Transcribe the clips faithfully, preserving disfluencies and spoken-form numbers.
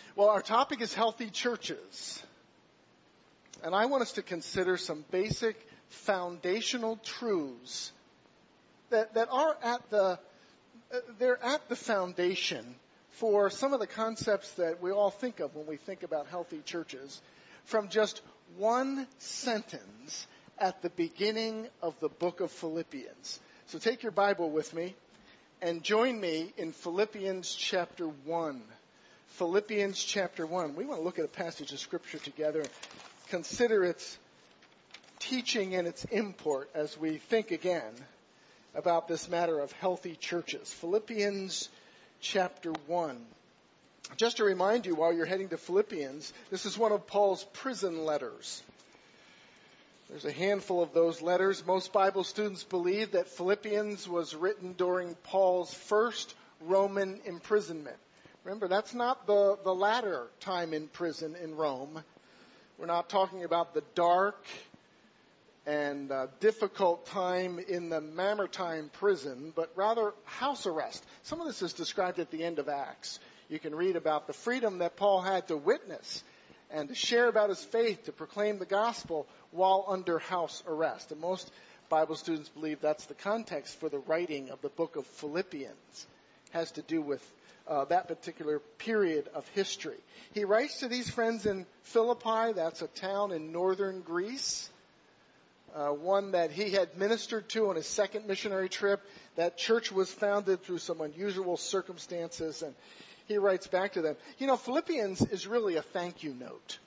Well, our topic is healthy churches. And I want us to consider some basic foundational truths that, that are at the, they're at the foundation for some of the concepts that we all think of when we think about healthy churches from just one sentence at the beginning of the book of Philippians. So take your Bible with me and join me in Philippians chapter one. Philippians chapter one. We want to look at a passage of Scripture together, consider its teaching and its import as we think again about this matter of healthy churches. Philippians chapter one. Just to remind you, while you're heading to Philippians, this is one of Paul's prison letters. There's a handful of those letters. Most Bible students believe that Philippians was written during Paul's first Roman imprisonment. Remember, that's not the, the latter time in prison in Rome. We're not talking about the dark and uh, difficult time in the Mamertine prison, but rather house arrest. Some of this is described at the end of Acts. You can read about the freedom that Paul had to witness and to share about his faith, to proclaim the gospel while under house arrest. And most Bible students believe that's the context for the writing of the book of Philippians. It has to do with uh, that particular period of history. He writes to these friends in Philippi. That's a town in northern Greece. Uh, one that he had ministered to on his second missionary trip. That church was founded through some unusual circumstances, and he writes back to them. You know, Philippians is really a thank you note.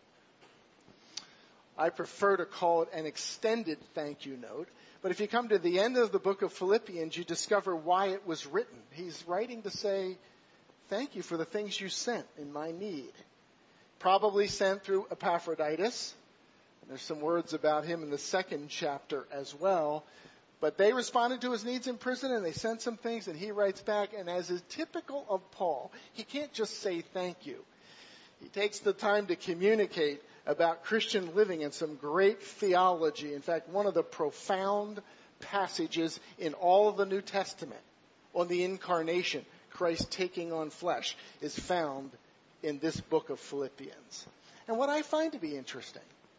I prefer to call it an extended thank you note. But if you come to the end of the book of Philippians, you discover why it was written. He's writing to say, thank you for the things you sent in my need. Probably sent through Epaphroditus. And there's some words about him in the second chapter as well. But they responded to his needs in prison, and they sent some things, and he writes back. And as is typical of Paul, he can't just say thank you. He takes the time to communicate about Christian living and some great theology. In fact, one of the profound passages in all of the New Testament on the incarnation, Christ taking on flesh, is found in this book of Philippians. And what I find to be interesting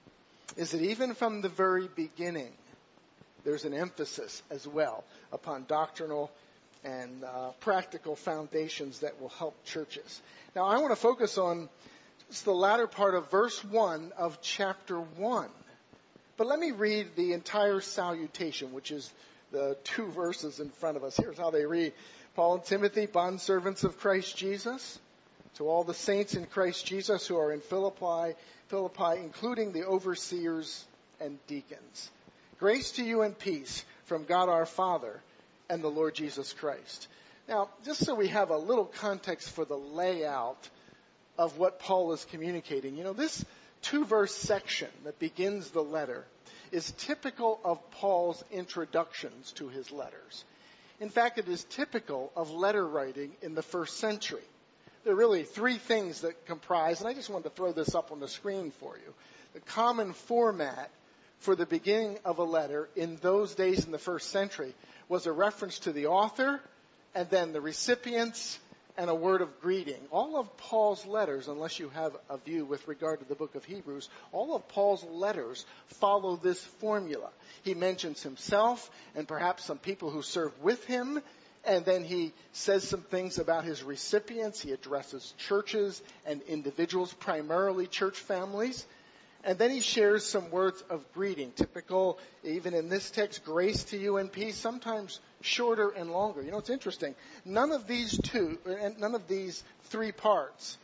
is that even from the very beginning, there's an emphasis as well upon doctrinal and uh, practical foundations that will help churches. Now, I want to focus on just the latter part of verse one of chapter one. But let me read the entire salutation, which is the two verses in front of us. Here's how they read. Paul and Timothy, bondservants of Christ Jesus, to all the saints in Christ Jesus who are in Philippi, Philippi, including the overseers and deacons. Grace to you and peace from God our Father and the Lord Jesus Christ. Now, just so we have a little context for the layout of what Paul is communicating, you know, this two-verse section that begins the letter is typical of Paul's introductions to his letters. In fact, it is typical of letter writing in the first century. There are really three things that comprise, and I just wanted to throw this up on the screen for you. The common format for the beginning of a letter in those days in the first century was a reference to the author and then the recipients and a word of greeting. All of Paul's letters, unless you have a view with regard to the book of Hebrews, all of Paul's letters follow this formula. He mentions himself and perhaps some people who served with him, and then he says some things about his recipients. He addresses churches and individuals, primarily church families. And then he shares some words of greeting, typical, even in this text, grace to you and peace, sometimes shorter and longer. You know, it's interesting. None of these two, and none of these three parts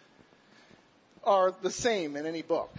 are the same in any book.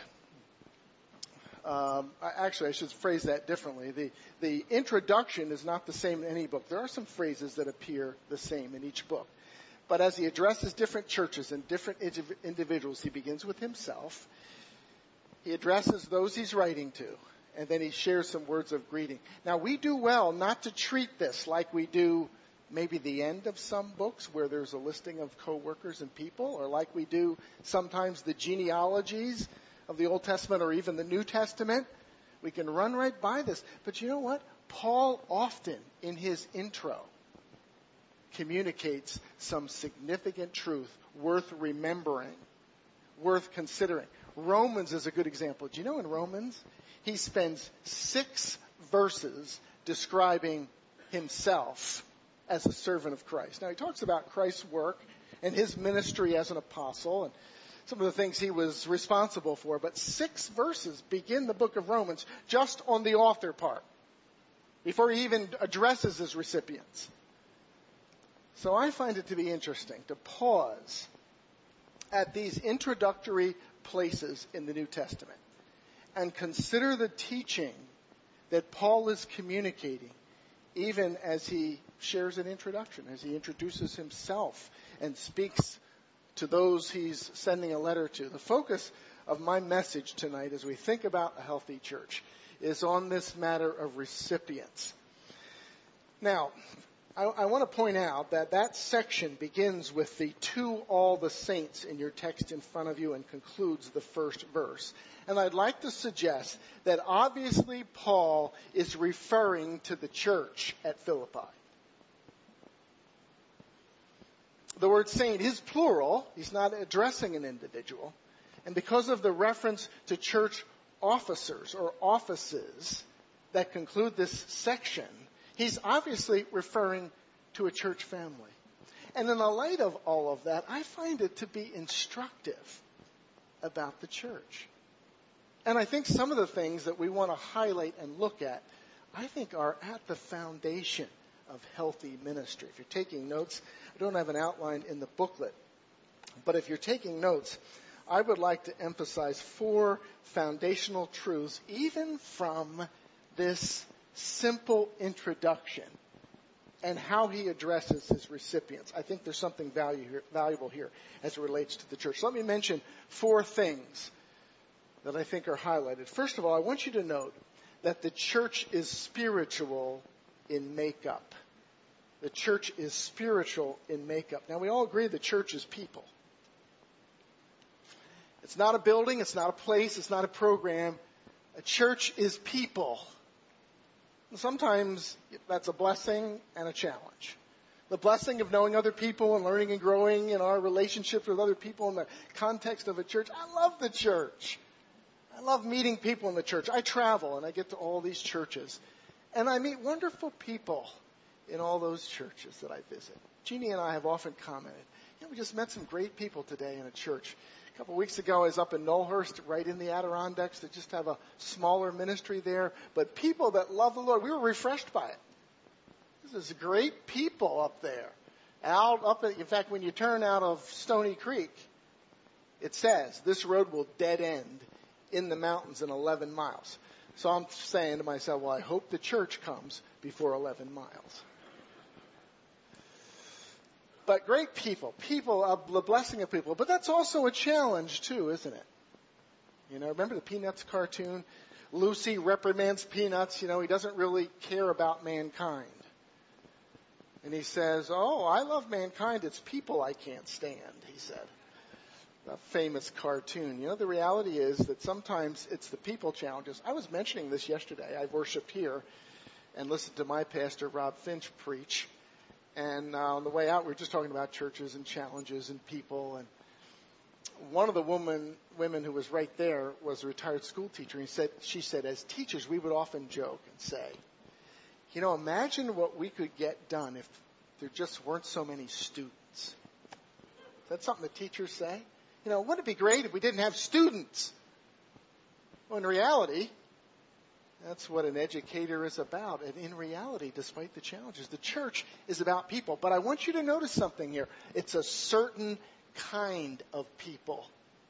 Um, actually, I should phrase that differently. The, the introduction is not the same in any book. There are some phrases that appear the same in each book. But as he addresses different churches and different individuals, he begins with himself. He addresses those he's writing to, and then he shares some words of greeting. Now, we do well not to treat this like we do maybe the end of some books where there's a listing of co-workers and people, or like we do sometimes the genealogies of the Old Testament or even the New Testament. We can run right by this. But you know what? Paul often in his intro communicates some significant truth worth remembering worth considering. Romans is a good example. Do you know in Romans, he spends six verses describing himself as a servant of Christ. Now, he talks about Christ's work and his ministry as an apostle and some of the things he was responsible for, but six verses begin the book of Romans just on the author part, before he even addresses his recipients. So I find it to be interesting to pause at these introductory places in the New Testament and consider the teaching that Paul is communicating, even as he shares an introduction, as he introduces himself and speaks to those he's sending a letter to. The focus of my message tonight as we think about a healthy church is on this matter of recipients. Now, I, I want to point out that that section begins with the to all the saints in your text in front of you and concludes the first verse. And I'd like to suggest that obviously Paul is referring to the church at Philippi. The word saint is plural. He's not addressing an individual. And because of the reference to church officers or offices that conclude this section, he's obviously referring to a church family. And in the light of all of that, I find it to be instructive about the church. And I think some of the things that we want to highlight and look at, I think are at the foundation of healthy ministry. If you're taking notes, I don't have an outline in the booklet, but if you're taking notes, I would like to emphasize four foundational truths, even from this simple introduction and how he addresses his recipients. I think there's something value here, valuable here as it relates to the church. Let me mention four things that I think are highlighted. First of all, I want you to note that the church is spiritual in makeup. The church is spiritual in makeup. Now, we all agree the church is people. It's not a building, it's not a place, it's not a program. A church is people. And sometimes that's a blessing and a challenge. The blessing of knowing other people and learning and growing in our relationships with other people in the context of a church. I love the church. I love meeting people in the church. I travel and I get to all these churches. And I meet wonderful people in all those churches that I visit. Jeannie and I have often commented, you know, we just met some great people today in a church. A couple of weeks ago, I was up in Knowlhurst, right in the Adirondacks. They just have a smaller ministry there. But people that love the Lord, we were refreshed by it. This is great people up there. Out up, at, in fact, when you turn out of Stony Creek, it says this road will dead end in the mountains in eleven miles. So I'm saying to myself, well, I hope the church comes before eleven miles. But great people, people, uh, the blessing of people. But that's also a challenge too, isn't it? You know, remember the Peanuts cartoon? Lucy reprimands Peanuts. You know, he doesn't really care about mankind. And he says, oh, I love mankind. It's people I can't stand, he said. A famous cartoon. You know, the reality is that sometimes it's the people challenges. I was mentioning this yesterday. I worshiped here and listened to my pastor, Rob Finch, preach. And uh, on the way out, we were just talking about churches and challenges and people. And one of the woman, women who was right there was a retired school teacher. And he said, she said, as teachers, we would often joke and say, you know, imagine what we could get done if there just weren't so many students. Is that something the teachers say? You know, wouldn't it be great if we didn't have students? Well, in reality, that's what an educator is about. And in reality, despite the challenges, the church is about people. But I want you to notice something here. It's a certain kind of people.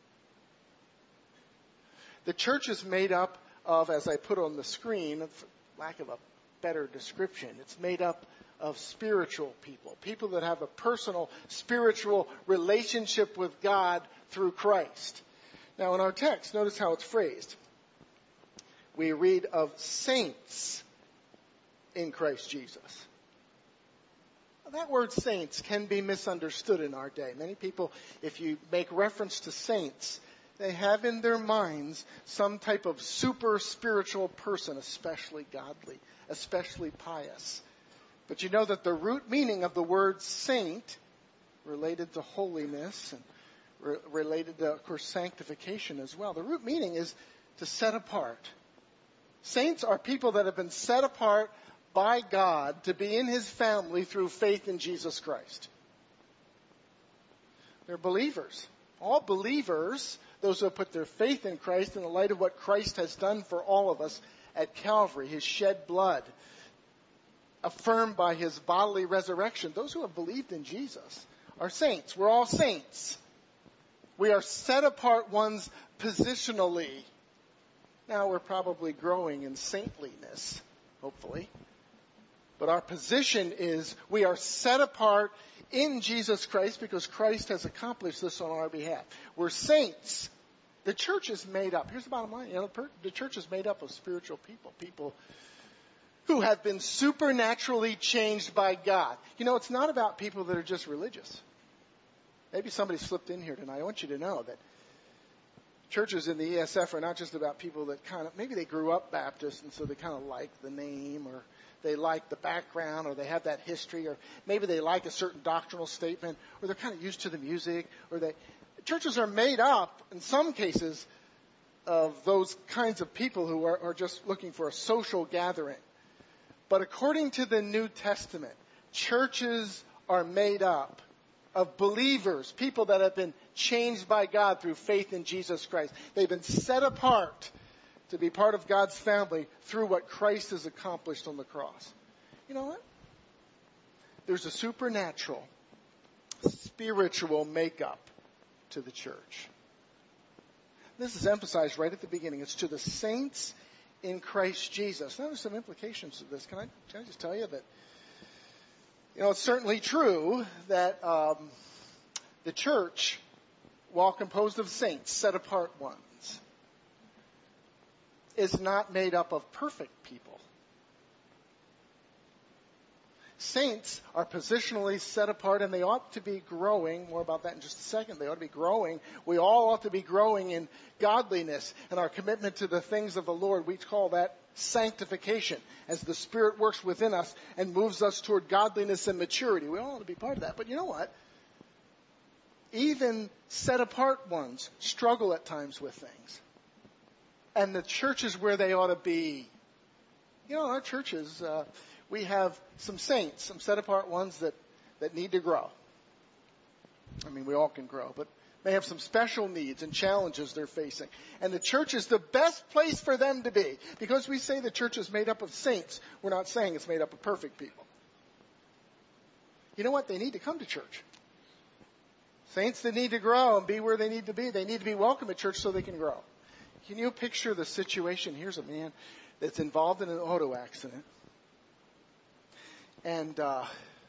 The church is made up of, as I put on the screen, for lack of a better description, it's made up of spiritual people, people that have a personal spiritual relationship with God through Christ. Now, in our text, notice how it's phrased. We read of saints in Christ Jesus. Now, that word saints can be misunderstood in our day. Many people, if you make reference to saints, they have in their minds some type of super spiritual person, especially godly, especially pious. But you know that the root meaning of the word saint, related to holiness and re- related to, of course, sanctification as well. The root meaning is to set apart. Saints are people that have been set apart by God to be in his family through faith in Jesus Christ. They're believers. All believers, those who have put their faith in Christ in the light of what Christ has done for all of us at Calvary, his shed blood, affirmed by his bodily resurrection. Those who have believed in Jesus are saints. We're all saints. We are set apart ones positionally. Now we're probably growing in saintliness, hopefully. But our position is we are set apart in Jesus Christ because Christ has accomplished this on our behalf. We're saints. The church is made up. Here's the bottom line. You know, the church is made up of spiritual people. People who have been supernaturally changed by God. You know, it's not about people that are just religious. Maybe somebody slipped in here tonight. I want you to know that churches in the E S F are not just about people that kind of, maybe they grew up Baptist and so they kind of like the name, or they like the background, or they have that history, or maybe they like a certain doctrinal statement, or they're kind of used to the music, or they, churches are made up, in some cases, of those kinds of people who are, are just looking for a social gathering. But according to the New Testament, churches are made up of believers, people that have been changed by God through faith in Jesus Christ. They've been set apart to be part of God's family through what Christ has accomplished on the cross. You know what? There's a supernatural, spiritual makeup to the church. This is emphasized right at the beginning. It's to the saints in Christ Jesus. Now, there's some implications to this. Can I, can I just tell you that, you know, it's certainly true that um, the church, while composed of saints, set apart ones, is not made up of perfect people. Saints are positionally set apart, and they ought to be growing. More about that in just a second. They ought to be growing. We all ought to be growing in godliness and our commitment to the things of the Lord. We call that sanctification, as the Spirit works within us and moves us toward godliness and maturity. We all ought to be part of that. But you know what? Even set apart ones struggle at times with things. And the church is where they ought to be. You know, our churches, uh, we have some saints, some set-apart ones that, that need to grow. I mean, we all can grow, but they have some special needs and challenges they're facing. And the church is the best place for them to be. Because we say the church is made up of saints, we're not saying it's made up of perfect people. You know what? They need to come to church. Saints that need to grow and be where they need to be, they need to be welcome at church so they can grow. Can you picture the situation? Here's a man that's involved in an auto accident. And uh,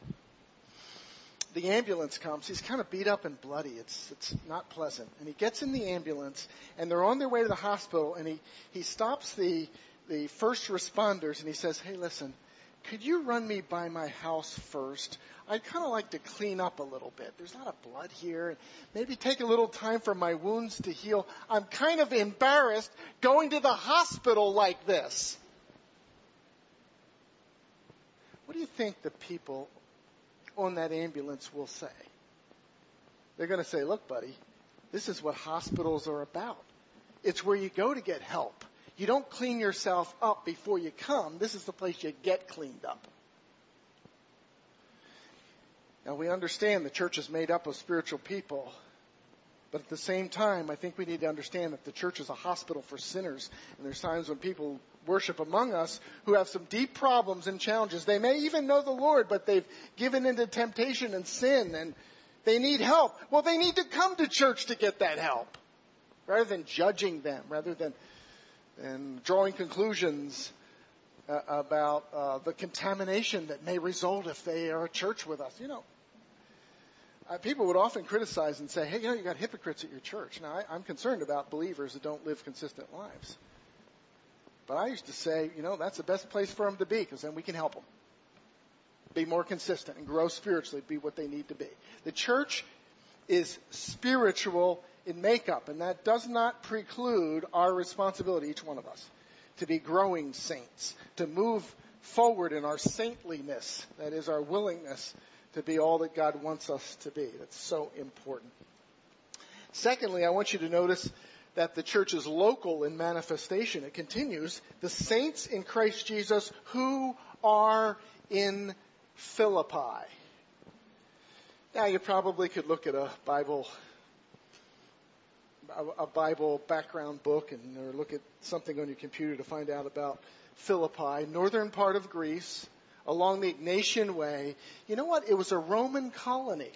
the ambulance comes. He's kind of beat up and bloody. It's it's not pleasant. And he gets in the ambulance, and they're on their way to the hospital, and he, he stops the, the first responders, and he says, hey, listen, could you run me by my house first? I'd kind of like to clean up a little bit. There's a lot of blood here. And maybe take a little time for my wounds to heal. I'm kind of embarrassed going to the hospital like this. What do you think the people on that ambulance will say? They're going to say, look, buddy, this is what hospitals are about. It's where you go to get help. You don't clean yourself up before you come. This is the place you get cleaned up. Now, we understand the church is made up of spiritual people. But at the same time, I think we need to understand that the church is a hospital for sinners. And there's times when people worship among us who have some deep problems and challenges. They may even know the Lord, but they've given into temptation and sin, and they need help. Well, they need to come to church to get that help. Rather than judging them, rather than, than drawing conclusions uh, about uh, the contamination that may result if they are at church with us. You know, uh, people would often criticize and say, hey, you know, you got hypocrites at your church. Now, I, I'm concerned about believers that don't live consistent lives. But I used to say, you know, that's the best place for them to be, because then we can help them be more consistent and grow spiritually, be what they need to be. The church is spiritual in makeup, and that does not preclude our responsibility, each one of us, to be growing saints, to move forward in our saintliness, that is our willingness to be all that God wants us to be. That's so important. Secondly, I want you to notice that the church is local in manifestation. It continues, the saints in Christ Jesus who are in Philippi. Now, you probably could look at a Bible, a Bible background book, and or look at something on your computer to find out about Philippi, northern part of Greece, along the Ignatian Way. You know what? It was a Roman colony.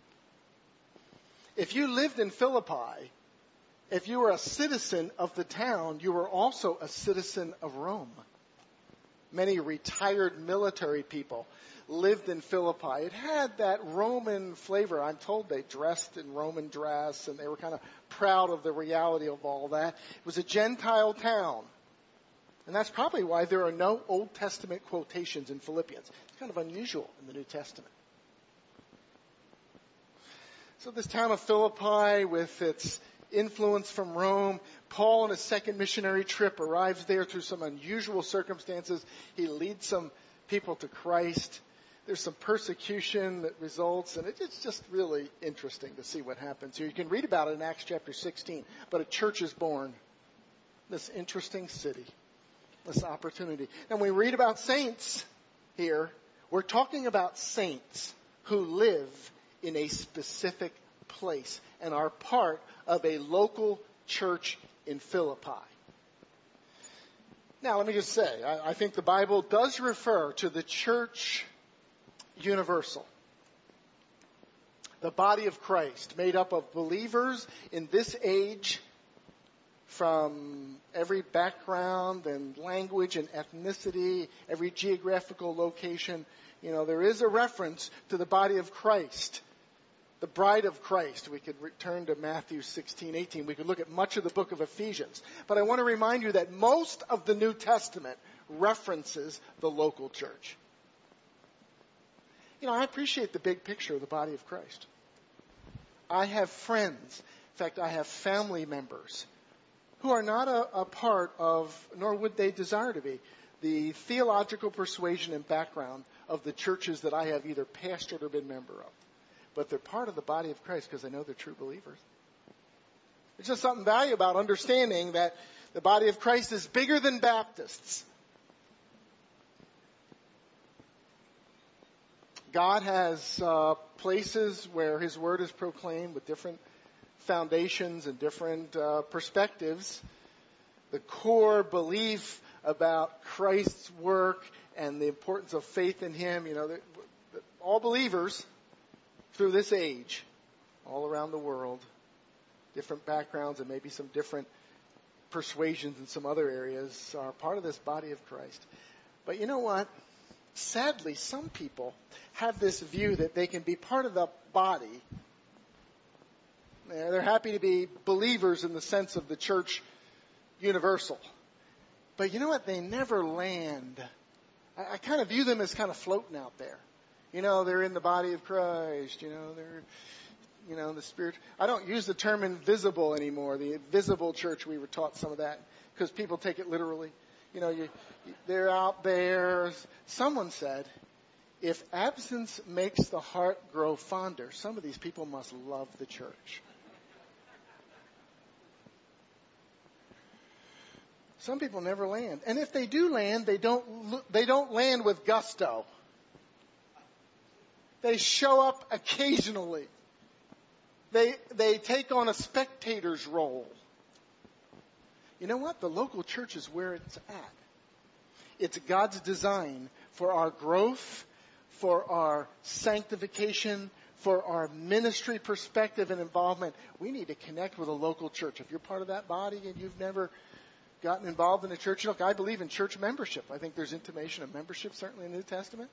If you lived in Philippi, if you were a citizen of the town, you were also a citizen of Rome. Many retired military people lived in Philippi. It had that Roman flavor. I'm told they dressed in Roman dress, and they were kind of proud of the reality of all that. It was a Gentile town. And that's probably why there are no Old Testament quotations in Philippians. It's kind of unusual in the New Testament. So this town of Philippi, with its influence from Rome, Paul on his second missionary trip arrives there through some unusual circumstances. He leads some people to Christ. There's some persecution that results, and it's just really interesting to see what happens here. You can read about it in Acts chapter sixteen, but a church is born. This interesting city, this opportunity. And we read about saints here. We're talking about saints who live in a specific place and are part of a local church in Philippi. Now, let me just say, I, I think the Bible does refer to the church universal, the body of Christ, made up of believers in this age from every background and language and ethnicity, every geographical location. You know, there is a reference to the body of Christ, the bride of Christ. We could return to Matthew sixteen, eighteen. We could look at much of the book of Ephesians. But I want to remind you that most of the New Testament references the local church. You know, I appreciate the big picture of the body of Christ. I have friends, in fact, I have family members who are not a, a part of, nor would they desire to be, the theological persuasion and background of the churches that I have either pastored or been member of. But they're part of the body of Christ because they know they're true believers. There's just something valuable about understanding that the body of Christ is bigger than Baptists. God has uh, places where His Word is proclaimed with different foundations and different uh, perspectives. The core belief about Christ's work and the importance of faith in Him, you know, all believers through this age, all around the world, different backgrounds and maybe some different persuasions in some other areas, are part of this body of Christ. But you know what? Sadly, some people have this view that they can be part of the body. They're happy to be believers in the sense of the church universal. But you know what? They never land. I, I kind of view them as kind of floating out there. You know, they're in the body of Christ. You know, they're, you know, the Spirit. I don't use the term invisible anymore. The invisible church, we were taught some of that because people take it literally. You know, you, they're out there. Someone said, if absence makes the heart grow fonder, some of these people must love the church. Some people never land. And if they do land, they don't, they don't land with gusto. They show up occasionally. They, they take on a spectator's role. You know what? The local church is where it's at. It's God's design for our growth, for our sanctification, for our ministry perspective and involvement. We need to connect with a local church. If you're part of that body and you've never gotten involved in a church, look, I believe in church membership. I think there's intimation of membership, certainly in the New Testament.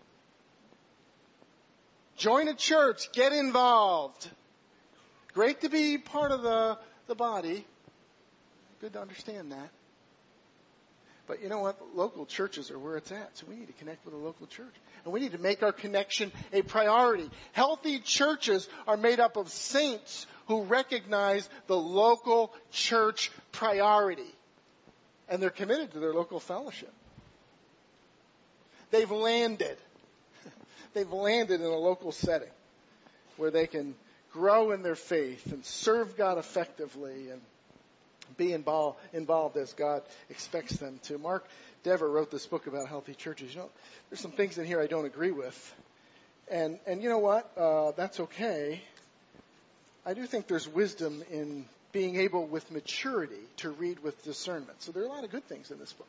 Join a church. Get involved. Great to be part of the, the body. Good to understand that. But you know what? Local churches are where it's at. So we need to connect with a local church. And we need to make our connection a priority. Healthy churches are made up of saints who recognize the local church priority. And they're committed to their local fellowship. They've landed. They've landed in a local setting where they can grow in their faith and serve God effectively and be involved, involved as God expects them to. Mark Dever wrote this book about healthy churches. You know, there's some things in here I don't agree with. And, and you know what? Uh, that's okay. I do think there's wisdom in being able with maturity to read with discernment. So there are a lot of good things in this book.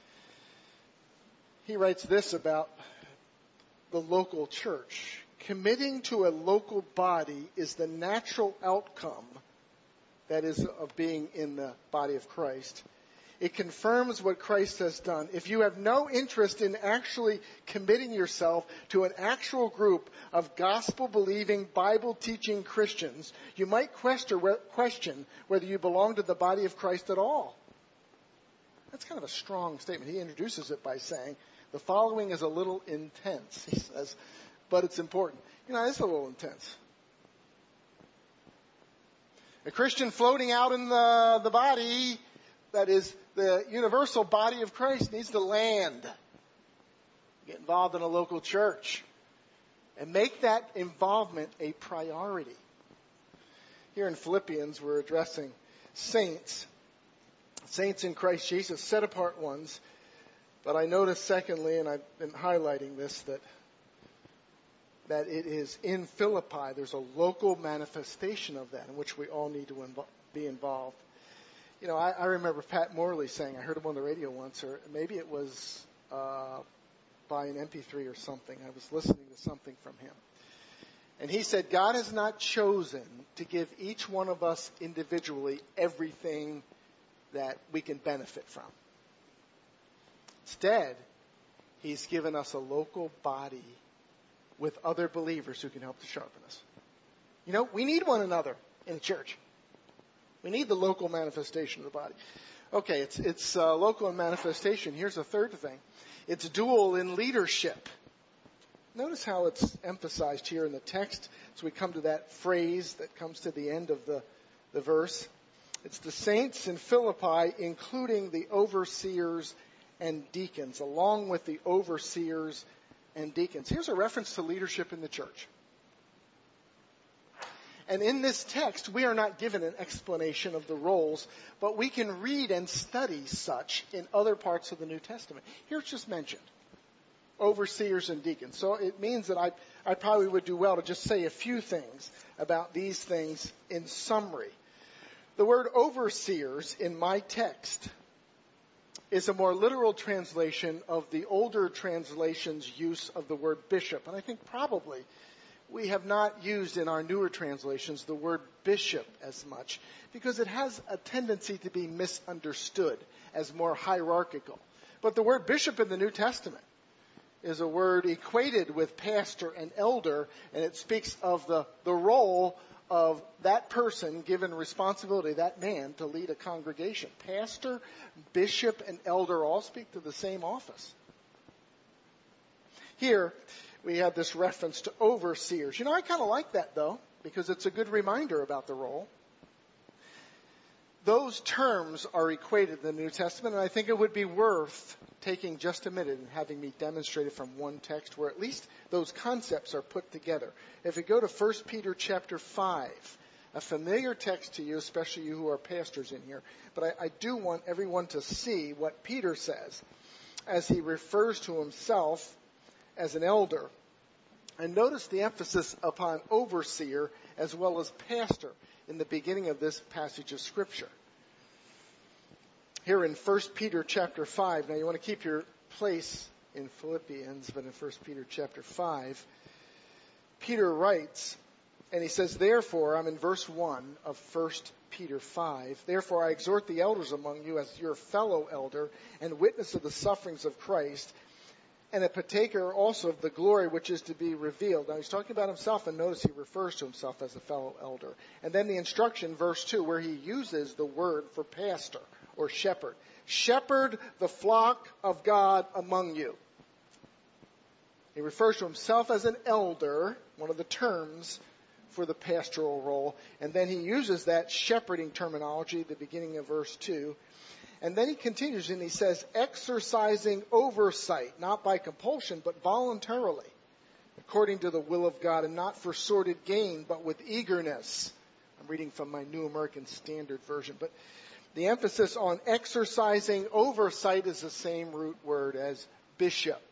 He writes this about the local church. Committing to a local body is the natural outcome, that is, of being in the body of Christ. It confirms what Christ has done. If you have no interest in actually committing yourself to an actual group of gospel-believing, Bible-teaching Christians, you might question whether you belong to the body of Christ at all. That's kind of a strong statement. He introduces it by saying, the following is a little intense, he says, but it's important. You know, it's a little intense. A Christian floating out in the, the body, that is the universal body of Christ, needs to land. Get involved in a local church. And make that involvement a priority. Here in Philippians, we're addressing saints. Saints in Christ Jesus, set apart ones. But I notice, secondly, and I've been highlighting this, that that it is in Philippi, there's a local manifestation of that in which we all need to invo- be involved. You know, I, I remember Pat Morley saying, I heard him on the radio once, or maybe it was uh, by an M P three or something. I was listening to something from him. And he said, God has not chosen to give each one of us individually everything that we can benefit from. Instead, he's given us a local body with other believers who can help to sharpen us. You know, we need one another in the church. We need the local manifestation of the body. Okay, it's it's uh, local and manifestation. Here's a third thing. It's dual in leadership. Notice how it's emphasized here in the text. So we come to that phrase that comes to the end of the, the verse. It's the saints in Philippi, including the overseers and deacons, along with the overseers and deacons. Here's a reference to leadership in the church. And in this text, we are not given an explanation of the roles, but we can read and study such in other parts of the New Testament. Here it's just mentioned, overseers and deacons. So it means that I, I probably would do well to just say a few things about these things in summary. The word overseers in my text is a more literal translation of the older translation's use of the word bishop. And I think probably we have not used in our newer translations the word bishop as much because it has a tendency to be misunderstood as more hierarchical. But the word bishop in the New Testament is a word equated with pastor and elder, and it speaks of the, the role of that person given responsibility, that man, to lead a congregation. Pastor, bishop, and elder all speak to the same office. Here, we have this reference to overseers. You know, I kind of like that, though, because it's a good reminder about the role. Those terms are equated in the New Testament, and I think it would be worth taking just a minute and having me demonstrate it from one text where at least those concepts are put together. If we go to First Peter chapter five, a familiar text to you, especially you who are pastors in here, but I, I do want everyone to see what Peter says as he refers to himself as an elder. And notice the emphasis upon overseer as well as pastor in the beginning of this passage of Scripture. Here in First Peter chapter five, now you want to keep your place in Philippians, but in First Peter chapter five, Peter writes, and he says, therefore, I'm in verse one of First Peter five, therefore I exhort the elders among you as your fellow elder and witness of the sufferings of Christ, and a partaker also of the glory which is to be revealed. Now he's talking about himself, and notice he refers to himself as a fellow elder. And then the instruction, verse two, where he uses the word for pastor or shepherd. Shepherd the flock of God among you. He refers to himself as an elder, one of the terms for the pastoral role. And then he uses that shepherding terminology at the beginning of verse two. And then he continues and he says, exercising oversight, not by compulsion, but voluntarily, according to the will of God, and not for sordid gain, but with eagerness. I'm reading from my New American Standard Version, but the emphasis on exercising oversight is the same root word as bishop.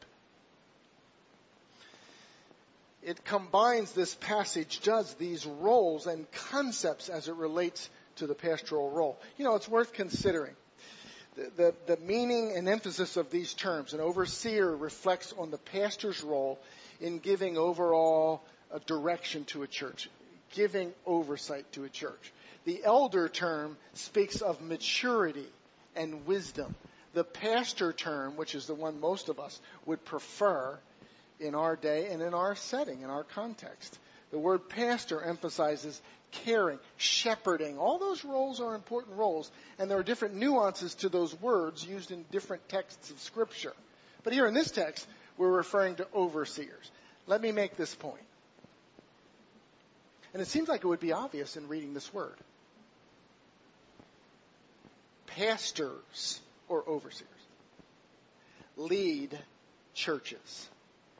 It combines, this passage does, these roles and concepts as it relates to the pastoral role. You know, it's worth considering. The, the, the meaning and emphasis of these terms. An overseer reflects on the pastor's role in giving overall uh, direction to a church, giving oversight to a church. The elder term speaks of maturity and wisdom. The pastor term, which is the one most of us would prefer in our day and in our setting, in our context. The word pastor emphasizes caring, shepherding. All those roles are important roles, and there are different nuances to those words used in different texts of Scripture. But here in this text, we're referring to overseers. Let me make this point. And it seems like it would be obvious in reading this word. Pastors or overseers lead churches.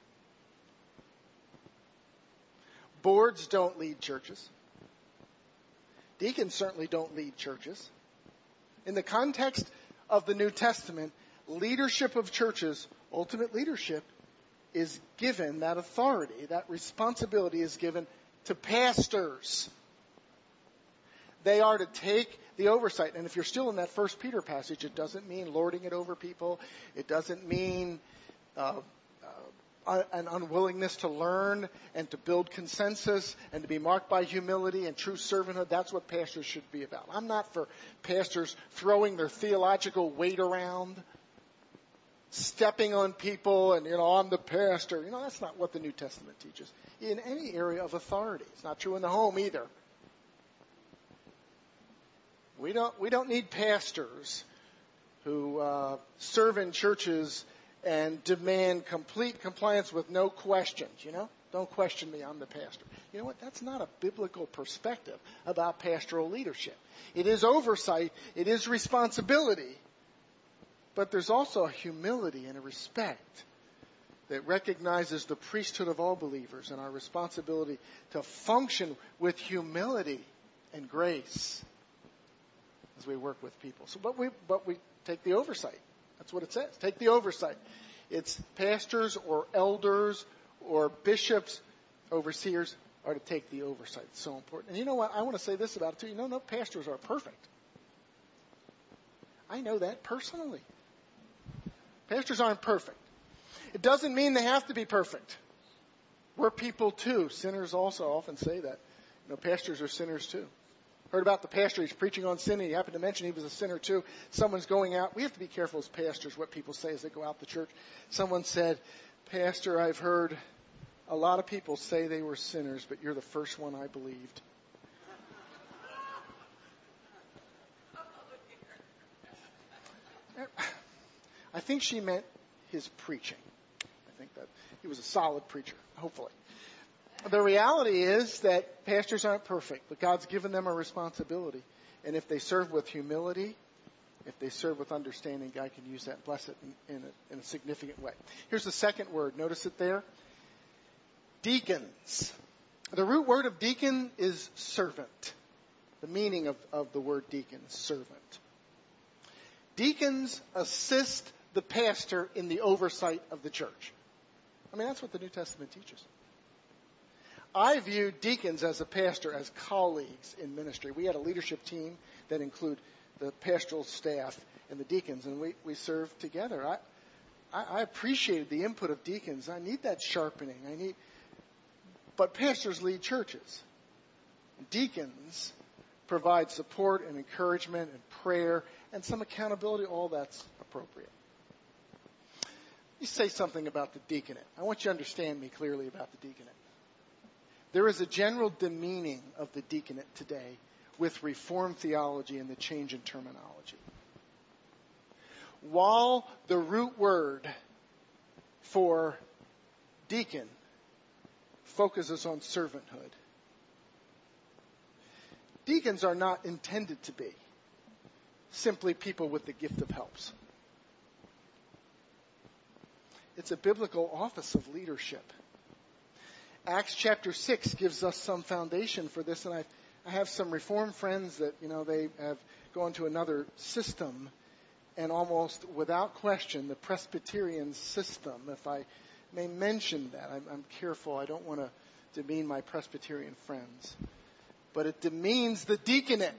Boards don't lead churches. Deacons certainly don't lead churches. In the context of the New Testament, leadership of churches, ultimate leadership, is given, that authority, that responsibility is given to pastors. They are to take the oversight. And if you're still in that First Peter passage, it doesn't mean lording it over people. It doesn't mean uh, uh, an unwillingness to learn and to build consensus and to be marked by humility and true servanthood. That's what pastors should be about. I'm not for pastors throwing their theological weight around, stepping on people and, you know, I'm the pastor. You know, that's not what the New Testament teaches in any area of authority. It's not true in the home either. We don't, we don't need pastors who uh, serve in churches and demand complete compliance with no questions, you know. Don't question me, I'm the pastor. You know what? That's not a biblical perspective about pastoral leadership. It is oversight. It is responsibility. But there's also a humility and a respect that recognizes the priesthood of all believers and our responsibility to function with humility and grace as we work with people. So, but we, but we take the oversight. That's what it says. Take the oversight. It's pastors or elders or bishops, overseers are to take the oversight. It's so important. And you know what? I want to say this about it too. You know, no pastors are perfect. I know that personally. Pastors aren't perfect. It doesn't mean they have to be perfect. We're people too. Sinners also often say that. You know, pastors are sinners too. Heard about the pastor, he's preaching on sin, and he happened to mention he was a sinner too. Someone's going out. We have to be careful as pastors what people say as they go out the church. Someone said, Pastor, I've heard a lot of people say they were sinners, but you're the first one I believed. I think she meant his preaching. I think that he was a solid preacher, hopefully. The reality is that pastors aren't perfect, but God's given them a responsibility. And if they serve with humility, if they serve with understanding, God can use that and bless it in, in, a, in a significant way. Here's the second word. Notice it there. Deacons. The root word of deacon is servant. The meaning of, of the word deacon is servant. Deacons assist the pastor in the oversight of the church. I mean, that's what the New Testament teaches. I view deacons as a pastor as colleagues in ministry. We had a leadership team that include the pastoral staff and the deacons, and we, we serve together. I, I I appreciated the input of deacons. I need that sharpening. I need, but pastors lead churches. Deacons provide support and encouragement and prayer and some accountability. All that's appropriate. Let me say something about the deaconate. I want you to understand me clearly about the deaconate. There is a general demeaning of the deaconate today with Reformed theology and the change in terminology. While the root word for deacon focuses on servanthood, deacons are not intended to be simply people with the gift of helps. It's a biblical office of leadership. Acts chapter six gives us some foundation for this, and I I have some Reformed friends that, you know, they have gone to another system, and almost without question, the Presbyterian system, if I may mention that, I'm, I'm careful, I don't want to demean my Presbyterian friends, but it demeans the deaconate.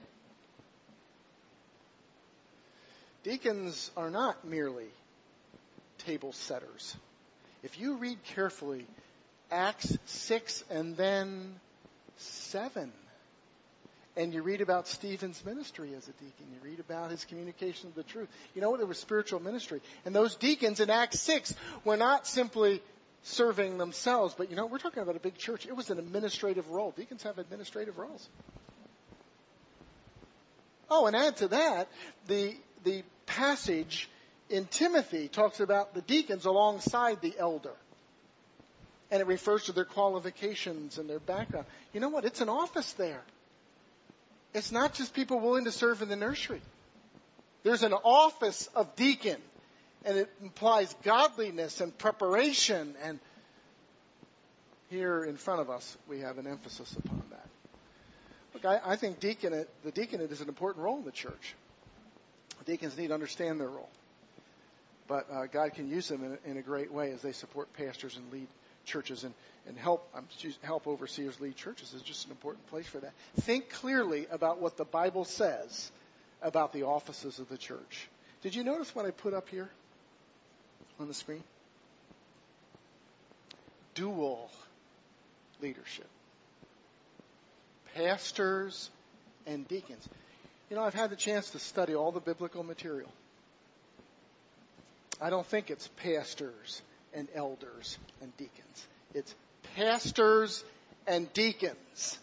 Deacons are not merely table setters. If you read carefully Acts six and then seven, and you read about Stephen's ministry as a deacon, you read about his communication of the truth, you know, there was spiritual ministry. And those deacons in Acts six were not simply serving themselves, but, you know, we're talking about a big church. It was an administrative role. Deacons have administrative roles. Oh, and add to that, the the passage in Timothy talks about the deacons alongside the elder. And it refers to their qualifications and their background. You know what? It's an office there. It's not just people willing to serve in the nursery. There's an office of deacon. And it implies godliness and preparation. And here in front of us, we have an emphasis upon that. Look, I, I think deaconate, the deaconate is an important role in the church. Deacons need to understand their role. But uh, God can use them in a, in a great way as they support pastors and lead churches and, and help um, help overseers lead churches. Is just an important place for that. Think clearly about what the Bible says about the offices of the church. Did you notice what I put up here on the screen? Dual leadership. Pastors and deacons. You know, I've had the chance to study all the biblical material. I don't think it's pastors and elders and deacons. It's pastors and deacons.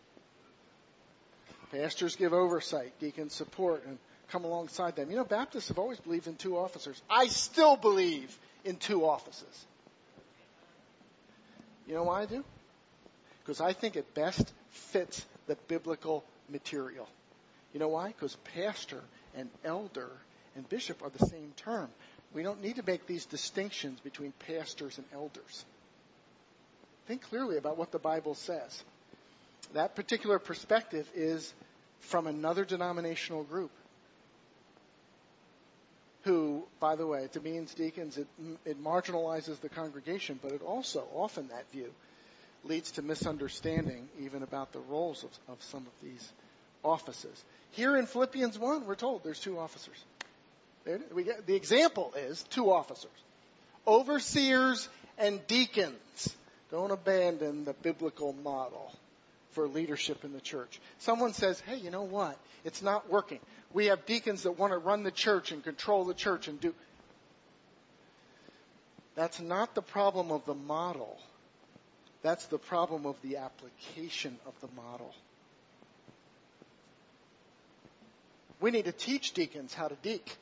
Pastors give oversight, deacons support, and come alongside them. You know, Baptists have always believed in two officers. I still believe in two offices. You know why I do? Because I think it best fits the biblical material. You know why? Because pastor and elder and bishop are the same term. We don't need to make these distinctions between pastors and elders. Think clearly about what the Bible says. That particular perspective is from another denominational group who, by the way, it demeans deacons, it, it marginalizes the congregation, but it also, often that view, leads to misunderstanding even about the roles of, of some of these offices. Here in Philippians one, we're told there's two officers. There, we get, the example is two officers. Overseers and deacons. Don't abandon the biblical model for leadership in the church. Someone says, hey, you know what? It's not working. We have deacons that want to run the church and control the church and do. That's not the problem of the model. That's the problem of the application of the model. We need to teach deacons how to deek.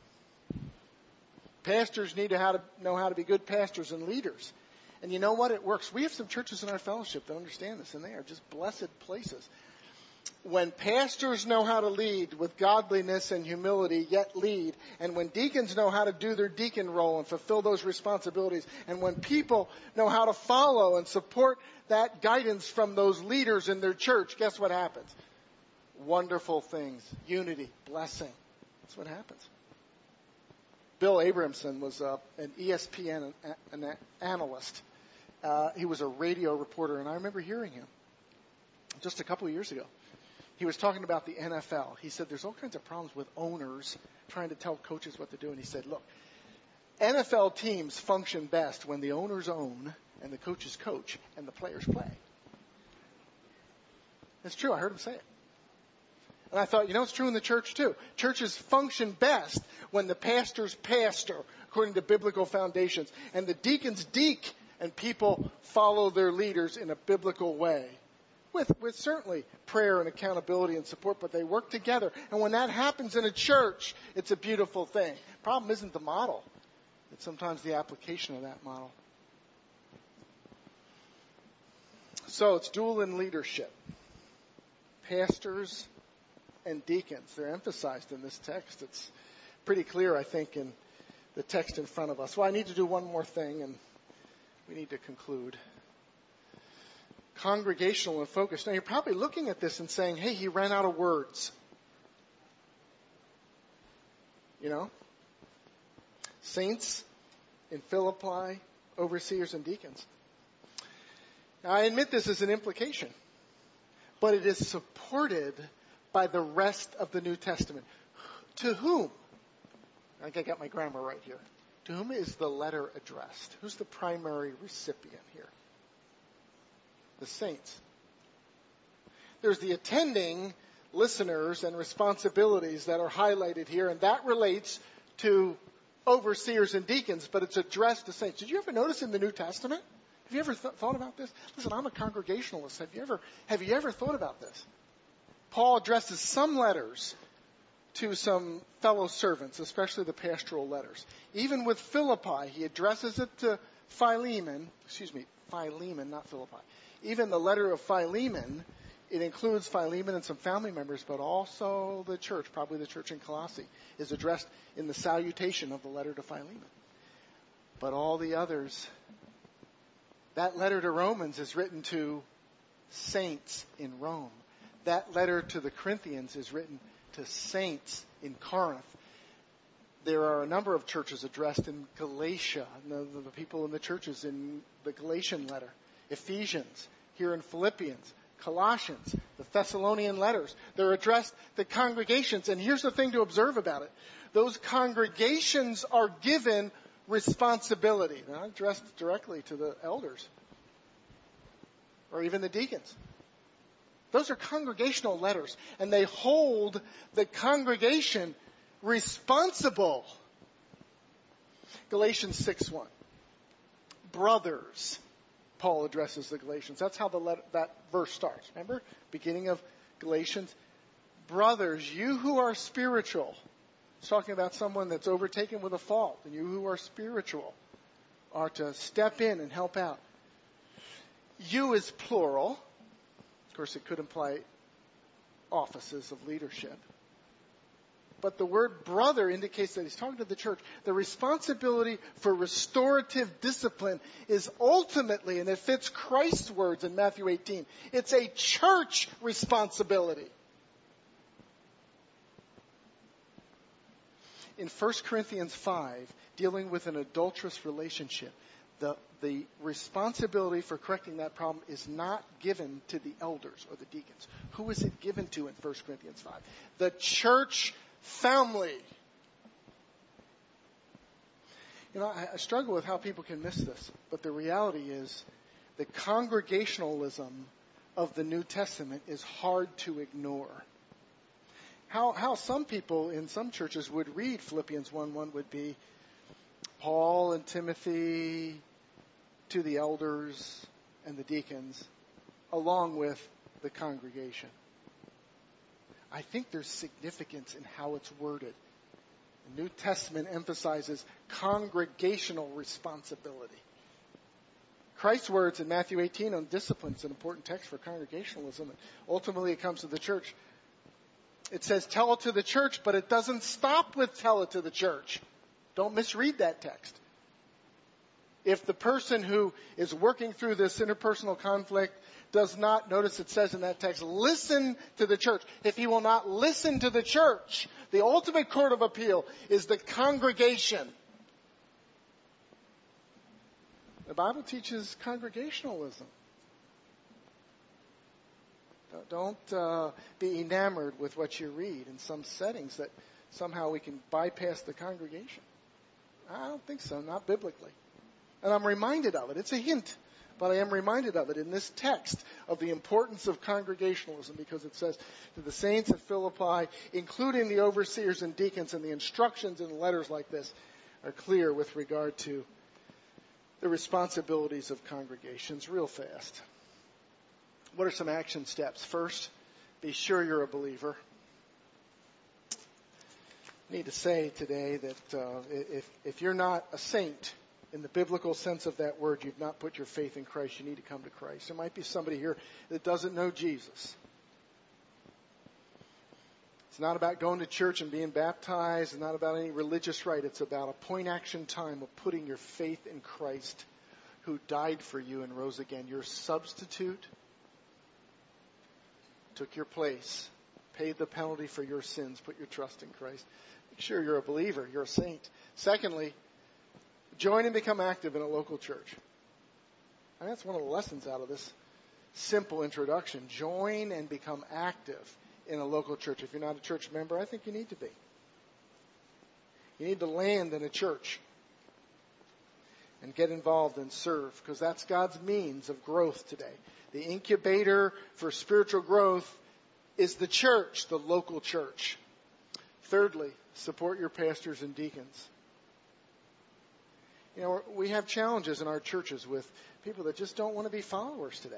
Pastors need to how to know how to be good pastors and leaders. And you know what? It works. We have some churches in our fellowship that understand this, and they are just blessed places. When pastors know how to lead with godliness and humility, yet lead, and when deacons know how to do their deacon role and fulfill those responsibilities, and when people know how to follow and support that guidance from those leaders in their church, guess what happens? Wonderful things. Unity, blessing. That's what happens. Bill Abramson was uh, an E S P N an, an analyst. Uh, he was a radio reporter, and I remember hearing him just a couple of years ago. He was talking about the N F L. He said there's all kinds of problems with owners trying to tell coaches what to do. And he said, look, N F L teams function best when the owners own and the coaches coach and the players play. It's true. I heard him say it. And I thought, you know, it's true in the church too. Churches function best when the pastors pastor according to biblical foundations and the deacons deek and people follow their leaders in a biblical way. With, with certainly prayer and accountability and support, but they work together. And when that happens in a church, it's a beautiful thing. Problem isn't the model. It's sometimes the application of that model. So it's dual in leadership. Pastors and deacons, they're emphasized in this text. It's pretty clear, I think, in the text in front of us. Well, I need to do one more thing, and we need to conclude. congregational and focused. Now, you're probably looking at this and saying, hey, he ran out of words. You know? Saints in Philippi, overseers and deacons. Now, I admit this is an implication, but it is supported by the rest of the New Testament. To whom? I think I got my grammar right here. To whom is the letter addressed? Who's the primary recipient here? The saints. There's the attending listeners and responsibilities that are highlighted here, and that relates to overseers and deacons, but it's addressed to saints. Did you ever notice in the New Testament? Have you ever th- thought about this? Listen, I'm a Congregationalist. Have you ever have you ever thought about this? Paul addresses some letters to some fellow servants, especially the pastoral letters. Even with Philippi, he addresses it to Philemon. Excuse me, Philemon, not Philippi. Even the letter of Philemon, it includes Philemon and some family members, but also the church, probably the church in Colossae, is addressed in the salutation of the letter to Philemon. But all the others, that letter to Romans is written to saints in Rome. That letter to the Corinthians is written to saints in Corinth. There are a number of churches addressed in Galatia, the, the people in the churches in the Galatian letter, Ephesians, here in Philippians, Colossians, the Thessalonian letters. They're addressed to congregations. And here's the thing to observe about it. Those congregations are given responsibility. They're not addressed directly to the elders or even the deacons. Those are congregational letters, and they hold the congregation responsible. Galatians six one. Brothers, Paul addresses the Galatians. That's how the letter, that verse starts. Remember? Beginning of Galatians. Brothers, you who are spiritual. It's talking about someone that's overtaken with a fault. And you who are spiritual are to step in and help out. You is plural. Of course, it could imply offices of leadership. But the word brother indicates that he's talking to the church. The responsibility for restorative discipline is ultimately, and it fits Christ's words in Matthew eighteen, it's a church responsibility. In First Corinthians five, dealing with an adulterous relationship, the, the responsibility for correcting that problem is not given to the elders or the deacons. Who is it given to in First Corinthians five? The church family. You know, I, I struggle with how people can miss this, but the reality is the congregationalism of the New Testament is hard to ignore. How, how some people in some churches would read Philippians one one would be Paul and Timothy to the elders and the deacons, along with the congregation. I think there's significance in how it's worded. The New Testament emphasizes congregational responsibility. Christ's words in Matthew eighteen on discipline is an important text for congregationalism. Ultimately, it comes to the church. It says, tell it to the church, but it doesn't stop with tell it to the church. Don't misread that text. If the person who is working through this interpersonal conflict does not, notice it says in that text, listen to the church. If he will not listen to the church, the ultimate court of appeal is the congregation. The Bible teaches congregationalism. Don't uh, be enamored with what you read in some settings that somehow we can bypass the congregation. I don't think so, not biblically. And I'm reminded of it. It's a hint, but I am reminded of it in this text of the importance of congregationalism because it says to the saints at Philippi, including the overseers and deacons, and the instructions in letters like this are clear with regard to the responsibilities of congregations. Real fast. What are some action steps? First, be sure you're a believer. I need to say today that uh, if, if you're not a saint in the biblical sense of that word, you've not put your faith in Christ, you need to come to Christ. There might be somebody here that doesn't know Jesus. It's not about going to church and being baptized. It's not about any religious rite. It's about a point-action time of putting your faith in Christ who died for you and rose again. Your substitute, took your place, paid the penalty for your sins, put your trust in Christ. Make sure you're a believer, you're a saint. Secondly, join and become active in a local church. And that's one of the lessons out of this simple introduction. Join and become active in a local church. If you're not a church member, I think you need to be. You need to land in a church and get involved and serve, because that's God's means of growth today. The incubator for spiritual growth is the church, the local church. Thirdly, support your pastors and deacons. You know, we have challenges in our churches with people that just don't want to be followers today.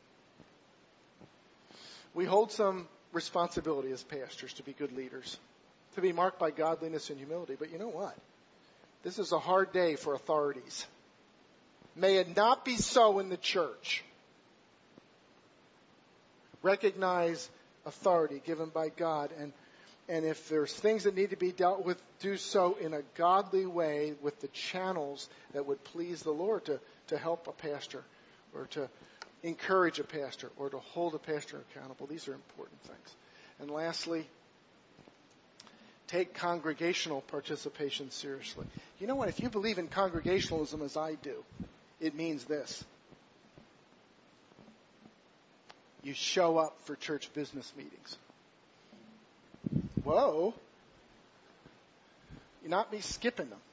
We hold some responsibility as pastors to be good leaders, to be marked by godliness and humility. But you know what? This is a hard day for authorities. May it not be so in the church. Recognize authority given by God, and and if there's things that need to be dealt with, do so in a godly way with the channels that would please the Lord to, to help a pastor or to encourage a pastor or to hold a pastor accountable. These are important things. And lastly, take congregational participation seriously. You know what? If you believe in congregationalism as I do, it means this. You show up for church business meetings. Whoa. You not be skipping them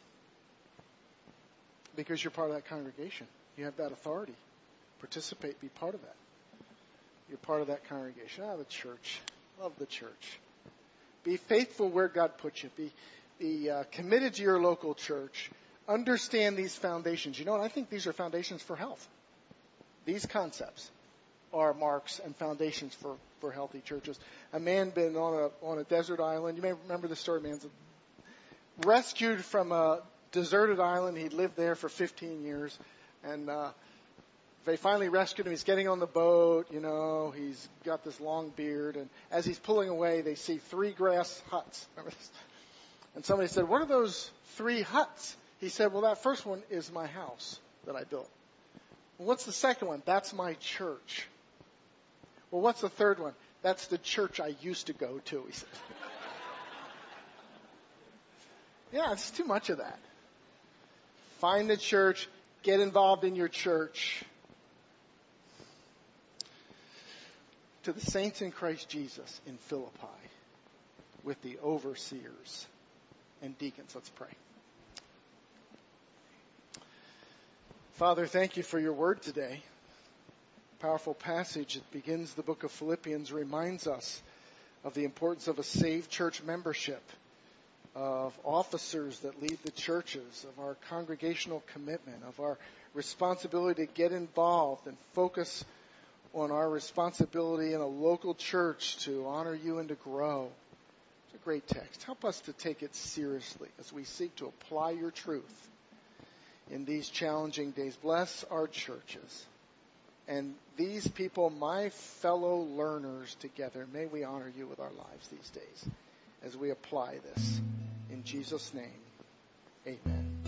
because you're part of that congregation. You have that authority. Participate, be part of that. You're part of that congregation. Ah, the church. Love the church. Be faithful where God put you. Be, be uh, committed to your local church. Understand these foundations. You know what? I think these are foundations for health. These concepts are marks and foundations for, for healthy churches. A man been on a on a desert island. You may remember the story, man. Rescued from a deserted island. He'd lived there for fifteen years. And uh, they finally rescued him. He's getting on the boat. You know, he's got this long beard. And as he's pulling away, they see three grass huts. Remember this? And somebody said, "What are those three huts?" He said, "Well, that first one is my house that I built." "Well, what's the second one?" "That's my church." "Well, what's the third one?" "That's the church I used to go to," he said. Yeah, it's too much of that. Find the church. Get involved in your church. To the saints in Christ Jesus in Philippi with the overseers and deacons. Let's pray. Father, thank you for your word today. Powerful passage that begins the book of Philippians reminds us of the importance of a saved church membership, of officers that lead the churches, of our congregational commitment, of our responsibility to get involved and focus on our responsibility in a local church to honor you and to grow. It's a great text. Help us to take it seriously as we seek to apply your truth in these challenging days. Bless our churches. And these people, my fellow learners together, may we honor you with our lives these days as we apply this. In Jesus' name, amen.